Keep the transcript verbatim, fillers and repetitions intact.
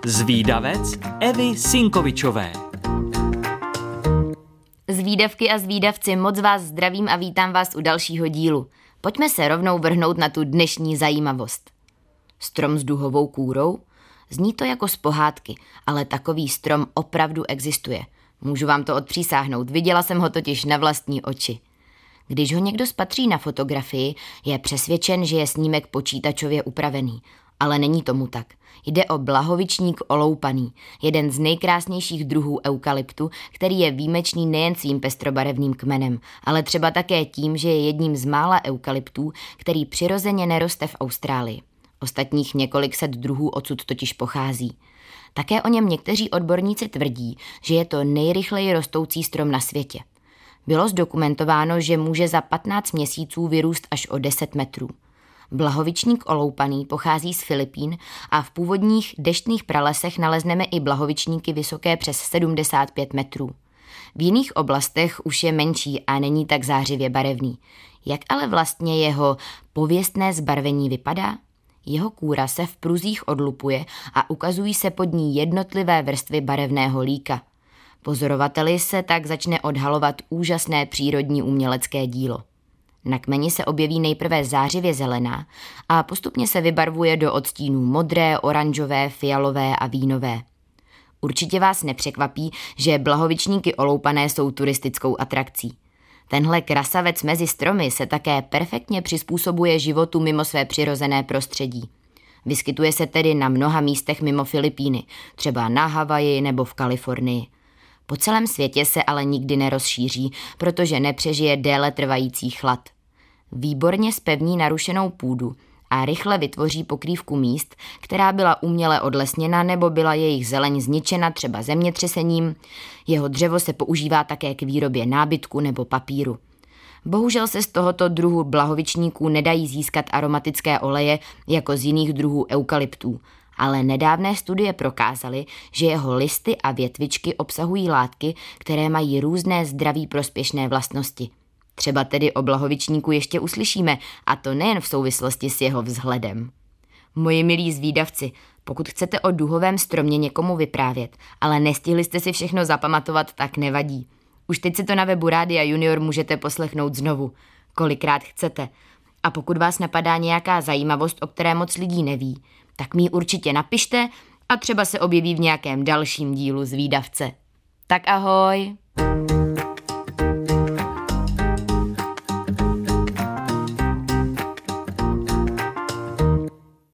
Zvídavec Evy Sinkovičové. Zvídavky a zvídavci, moc vás zdravím a vítám vás u dalšího dílu. Pojďme se rovnou vrhnout na tu dnešní zajímavost. Strom s duhovou kůrou? Zní to jako z pohádky, ale takový strom opravdu existuje. Můžu vám to odpřísáhnout, viděla jsem ho totiž na vlastní oči. Když ho někdo spatří na fotografii, je přesvědčen, že je snímek počítačově upravený. Ale není tomu tak. Jde o blahovičník oloupaný, jeden z nejkrásnějších druhů eukalyptu, který je výjimečný nejen svým pestrobarevným kmenem, ale třeba také tím, že je jedním z mála eukalyptů, který přirozeně neroste v Austrálii. Ostatních několik set druhů odsud totiž pochází. Také o něm někteří odborníci tvrdí, že je to nejrychleji rostoucí strom na světě. Bylo zdokumentováno, že může za patnáct měsíců vyrůst až o deset metrů. Blahovičník oloupaný pochází z Filipín a v původních deštných pralesech nalezneme i blahovičníky vysoké přes sedmdesát pět metrů. V jiných oblastech už je menší a není tak zářivě barevný. Jak ale vlastně jeho pověstné zbarvení vypadá? Jeho kůra se v pruzích odlupuje a ukazují se pod ní jednotlivé vrstvy barevného líka. Pozorovateli se tak začne odhalovat úžasné přírodní umělecké dílo. Na kmeni se objeví nejprve zářivě zelená a postupně se vybarvuje do odstínů modré, oranžové, fialové a vínové. Určitě vás nepřekvapí, že blahovičníky oloupané jsou turistickou atrakcí. Tenhle krasavec mezi stromy se také perfektně přizpůsobuje životu mimo své přirozené prostředí. Vyskytuje se tedy na mnoha místech mimo Filipíny, třeba na Havaji nebo v Kalifornii. Po celém světě se ale nikdy nerozšíří, protože nepřežije déle trvající chlad. Výborně zpevní narušenou půdu a rychle vytvoří pokrývku míst, která byla uměle odlesněna nebo byla jejich zeleň zničena třeba zemětřesením. Jeho dřevo se používá také k výrobě nábytku nebo papíru. Bohužel se z tohoto druhu blahovičníků nedají získat aromatické oleje jako z jiných druhů eukalyptů, ale nedávné studie prokázaly, že jeho listy a větvičky obsahují látky, které mají různé zdraví prospěšné vlastnosti. Třeba tedy o blahovičníku ještě uslyšíme, a to nejen v souvislosti s jeho vzhledem. Moji milí zvídavci, pokud chcete o duhovém stromě někomu vyprávět, ale nestihli jste si všechno zapamatovat, tak nevadí. Už teď si to na webu Rádia Junior můžete poslechnout znovu, kolikrát chcete. A pokud vás napadá nějaká zajímavost, o které moc lidí neví, tak mi ji určitě napište a třeba se objeví v nějakém dalším dílu Zvídavce. Tak ahoj!